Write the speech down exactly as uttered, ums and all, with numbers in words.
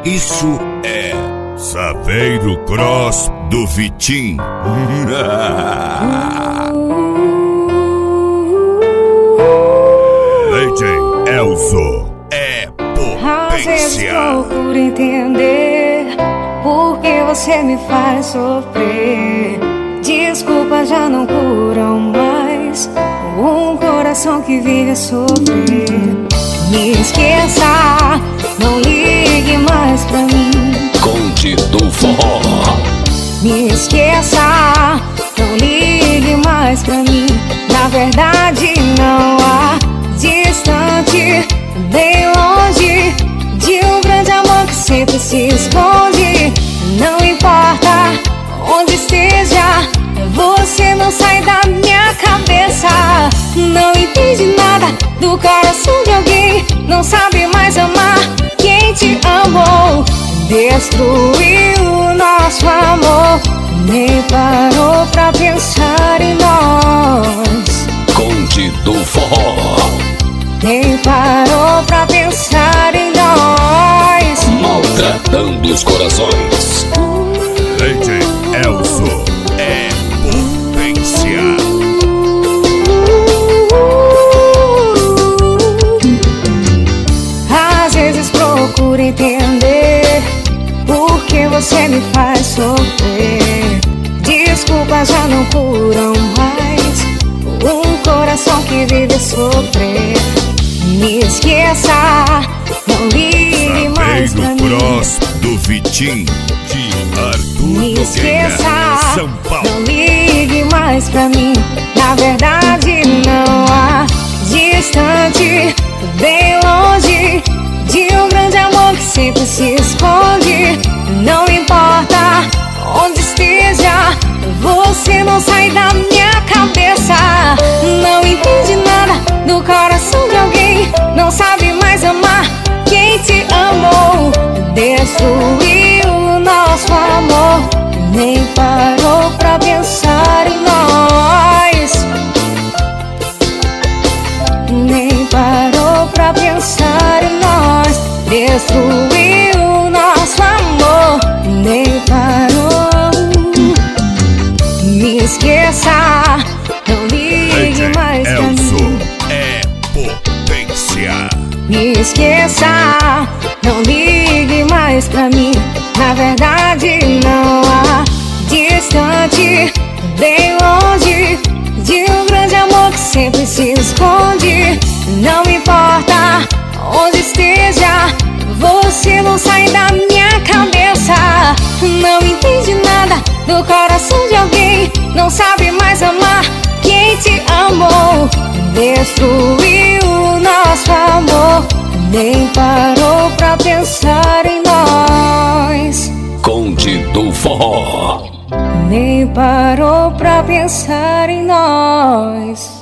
Isso é Saveiro Cross do Vitim. Lady Elzo é Às vezes potência. procuro entender por que você me faz sofrer. Desculpas já não curam mais um coração que vive a sofrer. Me esqueça, não ligue mais pra mim. Conde do Forró. Me esqueça, não ligue mais pra mim. Na verdade não há distante nem longe de um grande amor que sempre se esconde. Não importa onde esteja, você não sai da minha cabeça. Não entende nada do coração de alguém, não sabe mais amar quem te amou. Destruiu o nosso amor, nem parou pra pensar em nós. Conde do Forró. Nem parou pra pensar em nós. Maltratando os corações. Lady Elzo é potência. Às vezes procuro entender por que você me faz sofrer. Desculpas já não curam mais um coração que vive a sofrer. Me esqueça, não ligue mais pra Saveiro mim. Cross do Vitim, de Arthur Me Nogueira, esqueça, São Paulo. não ligue mais pra mim. Na verdade não há distante, bem longe de um grande amor que sempre se esconde. Não importa onde esteja, você não sai da minha cabeça. Não entende nada do coração de alguém, não sabe mais amar quem te amou. Destruiu o nosso amor, nem parou pra pensar em nós. Nem parou pra pensar em nós. Destruiu o nosso amor, nem parou. Me esqueça, não ligue Lady mais pra Elzo mim. é potência. Me esqueça, não ligue mais pra mim. Na verdade não há distante, bem longe de um grande amor que sempre se esconde. Não importa onde esteja, você não sai da minha cabeça. Não entende nada do coração de alguém, não sabe mais amar quem te amou. Destruiu o nosso amor, nem parou pra pensar em nós. Conde do Forró. Nem parou pra pensar em nós.